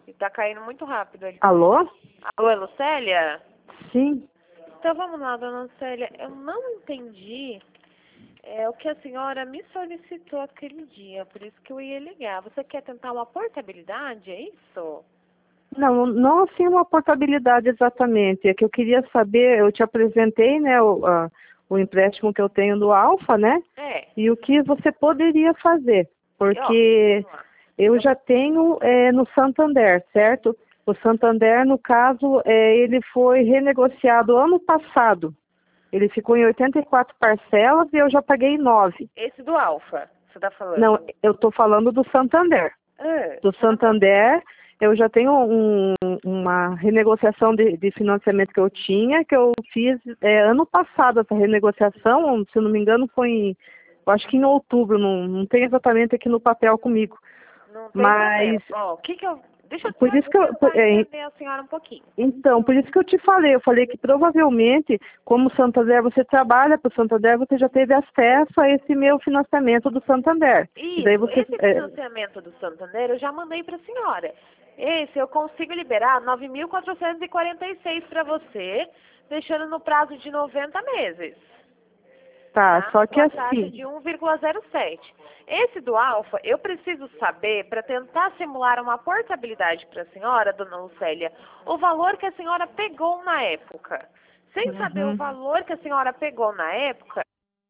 E tá caindo muito rápido ali. Alô? Alô, é Lucélia? Sim. Então vamos lá, dona Lucélia. Eu não entendi o que a senhora me solicitou aquele dia, por isso que eu ia ligar. Você quer tentar uma portabilidade, é isso? Não assim uma portabilidade exatamente. É que eu queria saber, eu te apresentei, né, o empréstimo que eu tenho do Alfa, né? É. E o que você poderia fazer. Porque Vamos lá. eu já tenho no Santander, certo? O Santander, no caso, ele foi renegociado ano passado. Ele ficou em 84 parcelas e eu já paguei 9. Esse do Alfa, você tá falando? Não, eu estou falando do Santander. Do Santander, eu já tenho uma renegociação de financiamento que eu tinha, que eu fiz ano passado, essa renegociação, se não me engano, eu acho que em outubro, não tem exatamente aqui no papel comigo. Não tem Mas, problema. Ó, o que que eu... Deixa eu por isso que eu, tentar entender a senhora um pouquinho. então, por isso que eu falei que provavelmente, como Santander você trabalha para o Santander, você já teve acesso a esse meu financiamento do Santander. Isso, E daí você, esse financiamento do Santander eu já mandei para a senhora. Esse eu consigo liberar 9.446 para você, deixando no prazo de 90 meses. tá, só que Com a taxa assim, de 1,07. Esse do Alfa, eu preciso saber, para tentar simular uma portabilidade para a senhora, dona Lucélia, o valor que a senhora pegou na época. Sem saber o valor que a senhora pegou na época,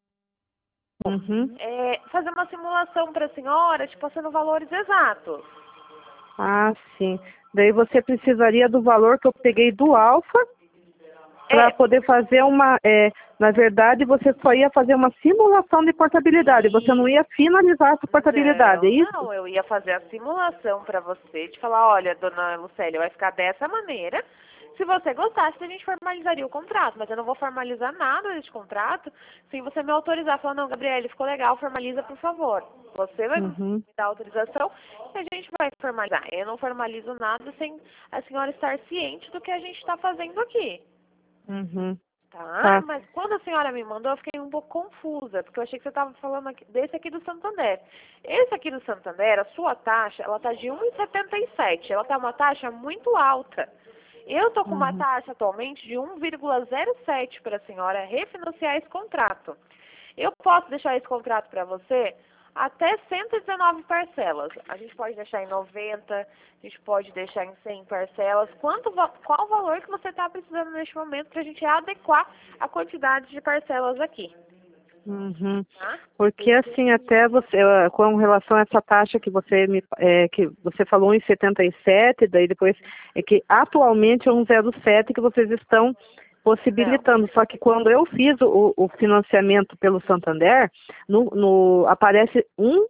fazer uma simulação para a senhora, te passando valores exatos. ah, sim. Daí você precisaria do valor que eu peguei do Alfa para poder fazer na verdade, você só ia fazer uma simulação de portabilidade, você não ia finalizar essa portabilidade, é isso? Não, eu ia fazer a simulação para você, de falar, olha, dona Lucélia, vai ficar dessa maneira. Se você gostasse, a gente formalizaria o contrato, mas eu não vou formalizar nada desse contrato sem você me autorizar. Falar, não, Gabriele, ficou legal, formaliza, por favor. Você vai me dar autorização e a gente vai formalizar. Eu não formalizo nada sem a senhora estar ciente do que a gente está fazendo aqui. Tá? Mas quando a senhora me mandou, eu fiquei um pouco confusa, porque eu achei que você estava falando desse aqui do Santander. Esse aqui do Santander, a sua taxa, ela está de 1,77. Ela está uma taxa muito alta. Eu estou com uma taxa atualmente de 1,07 para a senhora refinanciar esse contrato. Eu posso deixar esse contrato para você até 119 parcelas. A gente pode deixar em 90, a gente pode deixar em 100 parcelas. Qual o valor que você está precisando neste momento para a gente adequar a quantidade de parcelas aqui? Tá? Porque assim, até você, com relação a essa taxa que que você falou em 77, daí depois, é que atualmente é 1,07 que vocês estão possibilitando. Só que quando eu fiz o financiamento pelo Santander, aparece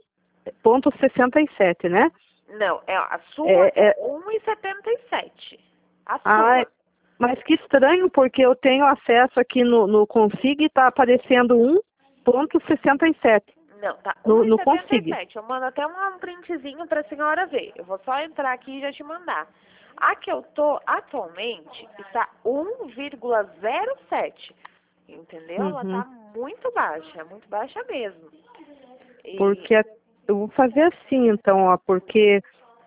1,67, né? Não, a sua é 1,77. A sua. Mas que estranho, porque eu tenho acesso aqui no Consig e está aparecendo 1,67. Não, tá. No Consig. Eu mando até um printzinho para a senhora ver. Eu vou só entrar aqui e já te mandar. A que eu tô atualmente está 1,07. Entendeu? Ela tá muito baixa mesmo. Porque eu vou fazer assim, então, ó, porque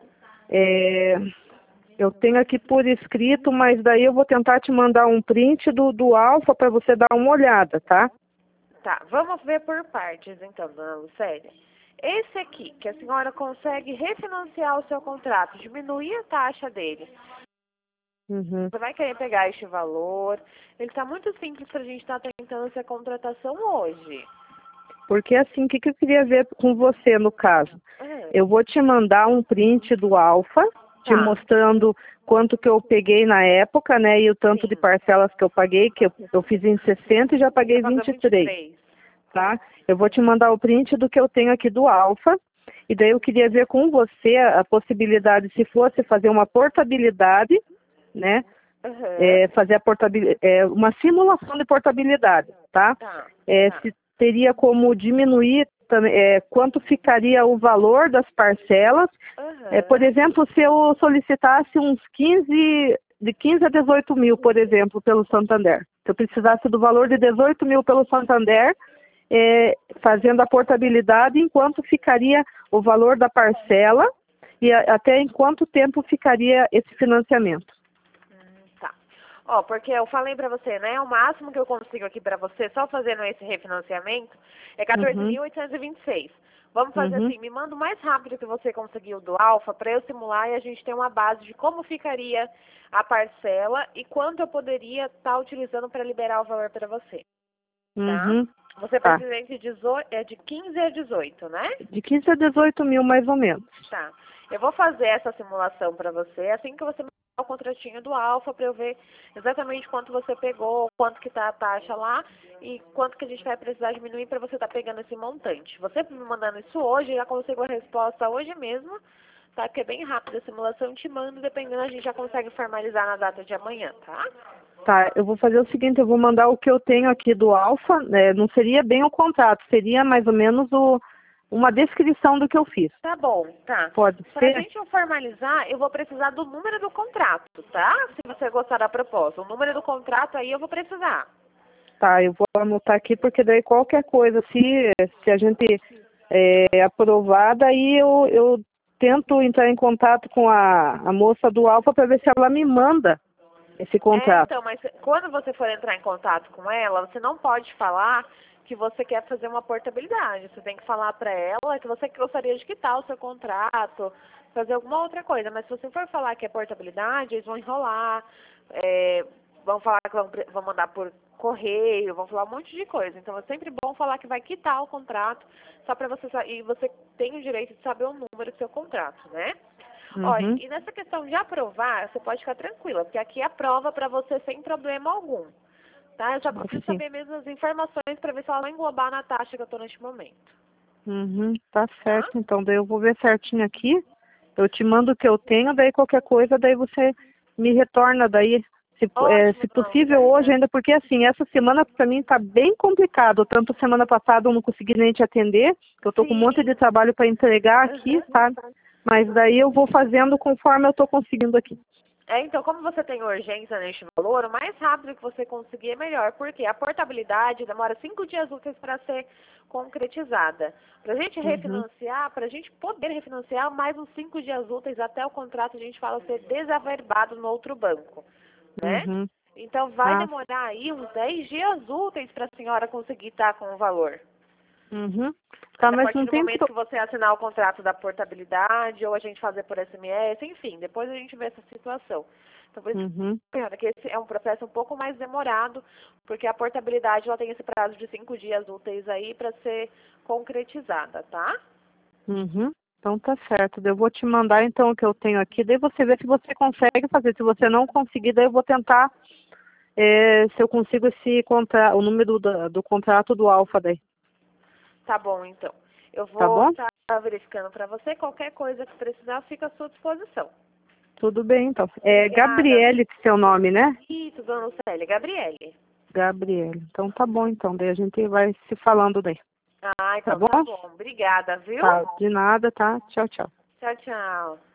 eu tenho aqui por escrito, mas daí eu vou tentar te mandar um print do Alfa para você dar uma olhada, tá? Tá, vamos ver por partes então, dona Lucélia. Esse aqui, que a senhora consegue refinanciar o seu contrato, diminuir a taxa dele. Você vai querer pegar este valor. Ele está muito simples para a gente estar tentando essa contratação hoje. Porque assim, o que eu queria ver com você no caso? Eu vou te mandar um print do Alfa, te mostrando quanto que eu peguei na época, né? E o tanto de parcelas que eu paguei, que eu fiz em 60 e já paguei 23. Tá? Eu vou te mandar o print do que eu tenho aqui do Alfa. E daí eu queria ver com você a possibilidade, se fosse fazer uma portabilidade, né? Fazer uma simulação de portabilidade, tá? Se teria como diminuir quanto ficaria o valor das parcelas. Por exemplo, se eu solicitasse de 15 a 18 mil, por exemplo, pelo Santander. Se eu precisasse do valor de 18 mil pelo Santander, fazendo a portabilidade, enquanto ficaria o valor da parcela e até em quanto tempo ficaria esse financiamento. Tá. Ó, porque eu falei pra você, né? O máximo que eu consigo aqui pra você, só fazendo esse refinanciamento, é 14.826. Vamos fazer assim, me manda o mais rápido que você conseguiu do Alfa para eu simular e a gente ter uma base de como ficaria a parcela e quanto eu poderia estar utilizando para liberar o valor para você. Tá? Você precisa de 15 a 18, né? De 15 a 18 mil, mais ou menos. Tá. Eu vou fazer essa simulação para você assim que você me mandar o contratinho do Alfa para eu ver exatamente quanto você pegou, quanto que tá a taxa lá e quanto que a gente vai precisar diminuir para você estar pegando esse montante. Você me mandando isso hoje, já consigo a resposta hoje mesmo, tá? Porque é bem rápido a simulação, te mando, dependendo a gente já consegue formalizar na data de amanhã, tá? Tá, eu vou fazer o seguinte, eu vou mandar o que eu tenho aqui do Alfa, não seria bem o contrato, seria mais ou menos uma descrição do que eu fiz. Tá bom, tá. Pode ser? Pra gente formalizar, eu vou precisar do número do contrato, tá? Se você gostar da proposta. O número do contrato aí eu vou precisar. Tá, eu vou anotar aqui, porque daí qualquer coisa, se a gente aprovar, daí eu tento entrar em contato com a moça do Alfa para ver se ela me manda esse contrato. Então, mas quando você for entrar em contato com ela, você não pode falar que você quer fazer uma portabilidade. Você tem que falar para ela que você gostaria de quitar o seu contrato, fazer alguma outra coisa. Mas se você for falar que é portabilidade, eles vão enrolar, vão falar que vão mandar por correio, vão falar um monte de coisa. Então é sempre bom falar que vai quitar o contrato, só para você e você tem o direito de saber o número do seu contrato, né? Olha, e nessa questão de aprovar, você pode ficar tranquila, porque aqui aprova para você sem problema algum. Tá? Eu já preciso saber mesmo as informações para ver se ela vai englobar na taxa que eu estou neste momento. Tá certo, então daí eu vou ver certinho aqui, eu te mando o que eu tenho, daí qualquer coisa, daí você me retorna daí, se possível hoje ainda, porque assim, essa semana para mim tá bem complicado, tanto semana passada eu não consegui nem te atender, eu tô com um monte de trabalho para entregar aqui, sabe? Mas daí eu vou fazendo conforme eu tô conseguindo aqui. Então, como você tem urgência neste valor, o mais rápido que você conseguir é melhor, porque a portabilidade demora 5 dias úteis para ser concretizada. Para a gente refinanciar, para a gente poder refinanciar, mais uns 5 dias úteis até o contrato, a gente fala ser desaverbado no outro banco, né? Então, vai demorar aí uns 10 dias úteis para a senhora conseguir estar com o valor. Tá, a mas partir não do tem momento que você assinar o contrato da portabilidade, ou a gente fazer por SMS, enfim, depois a gente vê essa situação. Então, por isso que esse é um processo um pouco mais demorado, porque a portabilidade ela tem esse prazo de 5 dias úteis aí para ser concretizada, tá? Então tá certo. Eu vou te mandar então o que eu tenho aqui, daí você vê se você consegue fazer. Se você não conseguir, daí eu vou tentar se eu consigo o número do contrato do Alfa daí. Tá bom, então. Eu vou estar verificando para você. Qualquer coisa que precisar, fica à sua disposição. Tudo bem, então. É Gabriele, seu nome, né? Isso, dona Lucélia. Gabriele. Gabriele. Então tá bom, então. Daí a gente vai se falando daí. Então tá bom. Obrigada, viu? Tá, de nada, tá? Tchau, tchau. Tchau, tchau.